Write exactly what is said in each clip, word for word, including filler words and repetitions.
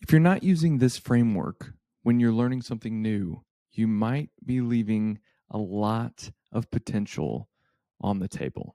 If you're not using this framework when you're learning something new, you might be leaving a lot of potential on the table.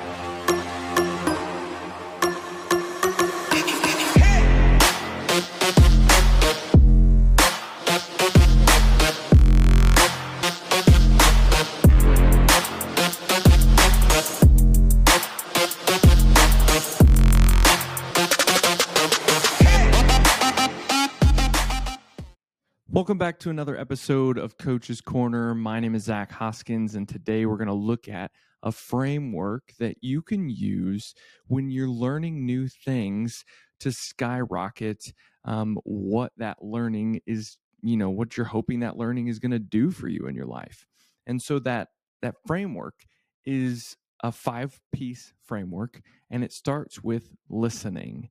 Welcome back to another episode of Coach's Corner. My name is Zach Hoskins, and today we're going to look at a framework that you can use when you're learning new things to skyrocket um, what that learning is, you know, what you're hoping that learning is going to do for you in your life. And so that that framework is a five-piece framework, and it starts with listening.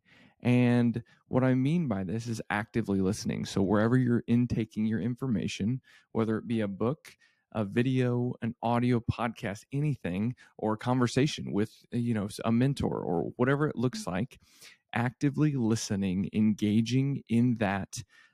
And what I mean by this is actively listening. So wherever you're intaking your information, whether it be a book, a video, an audio podcast, anything, or a conversation with, you know, a mentor or whatever it looks like, actively listening, engaging in that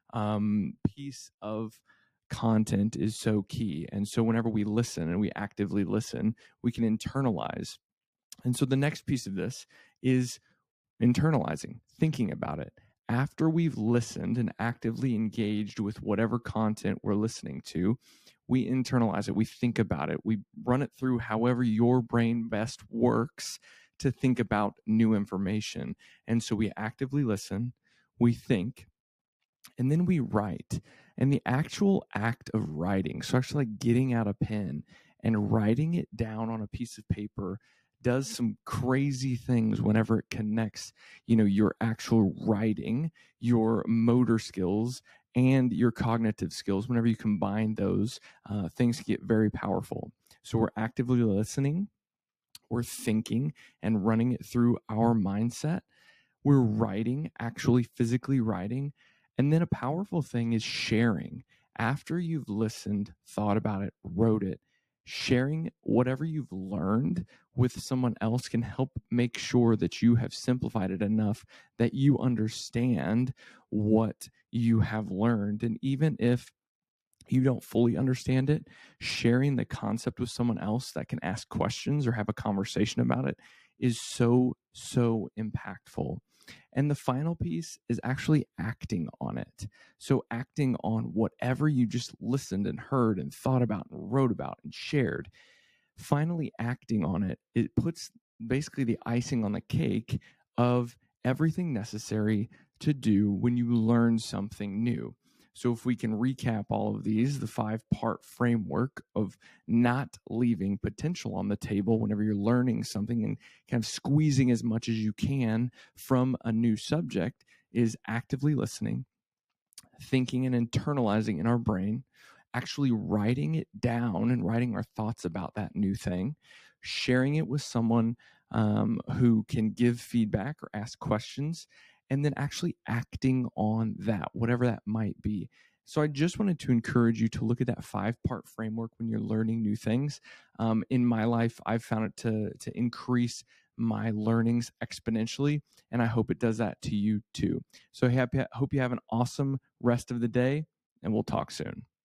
um, piece of content is so key. And so whenever we listen and we actively listen, we can internalize. And so the next piece of this is internalizing, thinking about it. After we've listened and actively engaged with whatever content we're listening to, we internalize it, we think about it, we run it through however your brain best works to think about new information. And so we actively listen, we think, and then we write. And the actual act of writing, so actually like getting out a pen and writing it down on a piece of paper, does some crazy things whenever it connects, you know, your actual writing, your motor skills, and your cognitive skills. Whenever you combine those, uh, things get very powerful. So we're actively listening, we're thinking and running it through our mindset. We're writing, actually physically writing. And then a powerful thing is sharing. After you've listened, thought about it, wrote it, sharing whatever you've learned with someone else can help make sure that you have simplified it enough that you understand what you have learned. And even if you don't fully understand it, sharing the concept with someone else that can ask questions or have a conversation about it is so, so impactful. And the final piece is actually acting on it. So acting on whatever you just listened and heard and thought about and wrote about and shared. Finally acting on it, it puts basically the icing on the cake of everything necessary to do when you learn something new. So if we can recap all of these, the five-part framework of not leaving potential on the table whenever you're learning something and kind of squeezing as much as you can from a new subject is actively listening, thinking and internalizing in our brain, actually writing it down and writing our thoughts about that new thing, sharing it with someone um, who can give feedback or ask questions, and then actually acting on that, whatever that might be. So I just wanted to encourage you to look at that five-part framework when you're learning new things. Um, in my life, I've found it to, to increase my learnings exponentially, and I hope it does that to you too. So I hope you have an awesome rest of the day, and we'll talk soon.